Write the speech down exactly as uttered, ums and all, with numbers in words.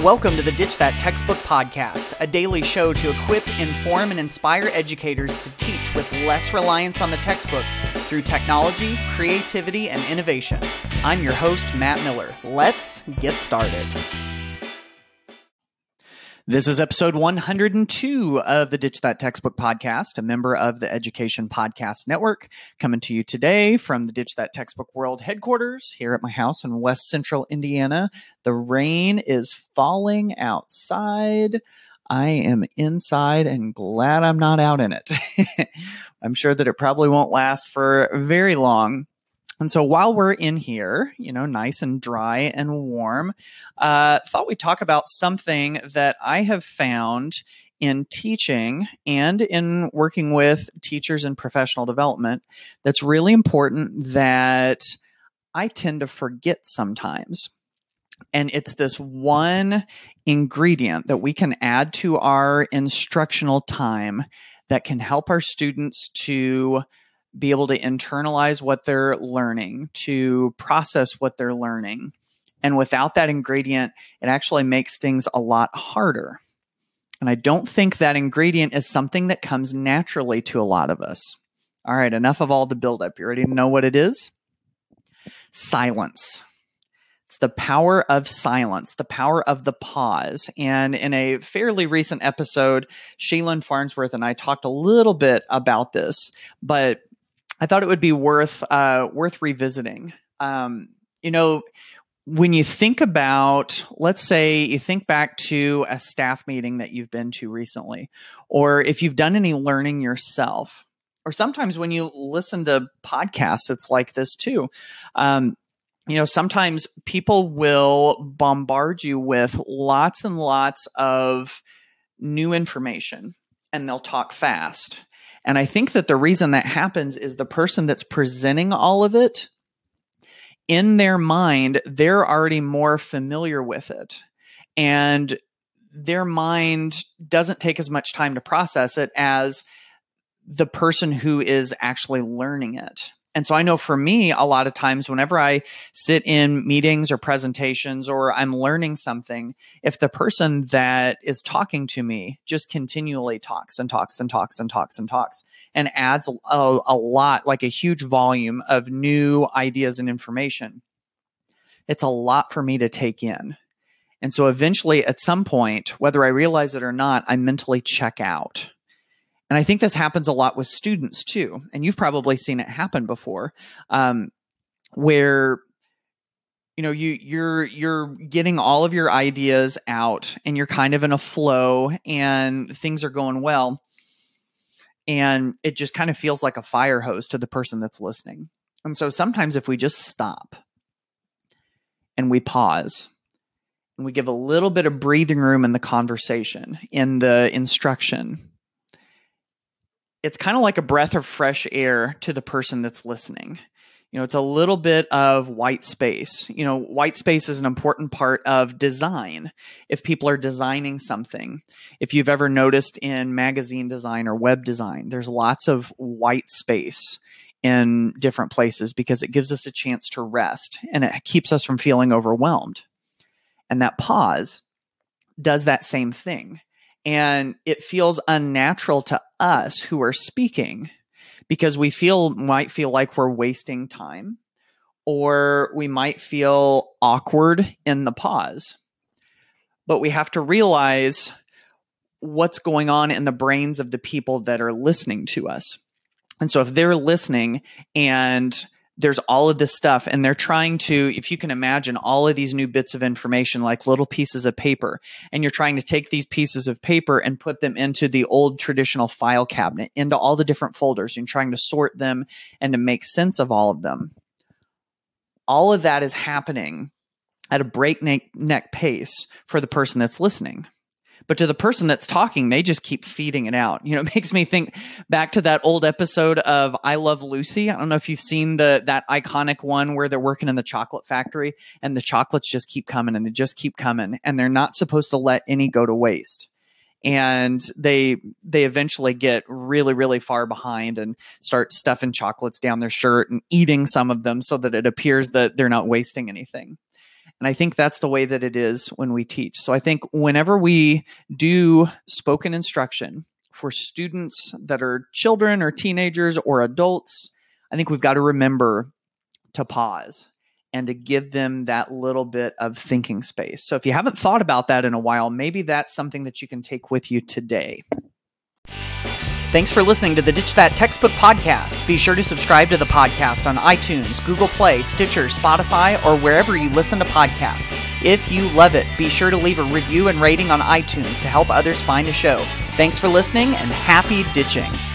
Welcome to the Ditch That Textbook Podcast, a daily show to equip, inform, and inspire educators to teach with less reliance on the textbook through technology, creativity, and innovation. I'm your host, Matt Miller. Let's get started. This is episode one hundred two of the Ditch That Textbook Podcast, a member of the Education Podcast Network, coming to you today from the Ditch That Textbook World headquarters here at my house in West Central Indiana. The rain is falling outside. I am inside and glad I'm not out in it. I'm sure that it probably won't last for very long. And so while we're in here, you know, nice and dry and warm, uh, thought we'd talk about something that I have found in teaching and in working with teachers in professional development that's really important that I tend to forget sometimes. And it's this one ingredient that we can add to our instructional time that can help our students to be able to internalize what they're learning, to process what they're learning. And without that ingredient, it actually makes things a lot harder. And I don't think that ingredient is something that comes naturally to a lot of us. All right, enough of all the buildup. You ready to know what it is? Silence. It's the power of silence, the power of the pause. And in a fairly recent episode, Shaylin Farnsworth and I talked a little bit about this, but I thought it would be worth uh, worth revisiting. Um, you know, when you think about, let's say you think back to a staff meeting that you've been to recently, or if you've done any learning yourself, or sometimes when you listen to podcasts, it's like this too. Um, you know, sometimes people will bombard you with lots and lots of new information, and they'll talk fast. And I think that the reason that happens is the person that's presenting all of it, in their mind, they're already more familiar with it. And their mind doesn't take as much time to process it as the person who is actually learning it. And so I know for me, a lot of times whenever I sit in meetings or presentations or I'm learning something, if the person that is talking to me just continually talks and talks and talks and talks and talks and adds a, a lot, like a huge volume of new ideas and information, it's a lot for me to take in. And so eventually at some point, whether I realize it or not, I mentally check out. And I think this happens a lot with students too. And you've probably seen it happen before, um, where, you know, you, you're, you're getting all of your ideas out and you're kind of in a flow and things are going well. And it just kind of feels like a fire hose to the person that's listening. And so sometimes if we just stop and we pause and we give a little bit of breathing room in the conversation, in the instruction, it's kind of like a breath of fresh air to the person that's listening. You know, it's a little bit of white space. You know, white space is an important part of design. If people are designing something, if you've ever noticed in magazine design or web design, there's lots of white space in different places because it gives us a chance to rest and it keeps us from feeling overwhelmed. And that pause does that same thing. And it feels unnatural to us who are speaking because we feel might feel like we're wasting time, or we might feel awkward in the pause. But we have to realize what's going on in the brains of the people that are listening to us. And so if they're listening and there's all of this stuff and they're trying to, if you can imagine all of these new bits of information, like little pieces of paper, and you're trying to take these pieces of paper and put them into the old traditional file cabinet, into all the different folders, and trying to sort them and to make sense of all of them. All of that is happening at a breakneck pace for the person that's listening. But to the person that's talking, they just keep feeding it out. You know, it makes me think back to that old episode of I Love Lucy. I don't know if you've seen the that iconic one where they're working in the chocolate factory and the chocolates just keep coming and they just keep coming and they're not supposed to let any go to waste. And they they eventually get really, really far behind and start stuffing chocolates down their shirt and eating some of them so that it appears that they're not wasting anything. And I think that's the way that it is when we teach. So I think whenever we do spoken instruction for students that are children or teenagers or adults, I think we've got to remember to pause and to give them that little bit of thinking space. So if you haven't thought about that in a while, maybe that's something that you can take with you today. Thanks for listening to the Ditch That Textbook podcast. Be sure to subscribe to the podcast on iTunes, Google Play, Stitcher, Spotify, or wherever you listen to podcasts. If you love it, be sure to leave a review and rating on iTunes to help others find the show. Thanks for listening, and happy ditching.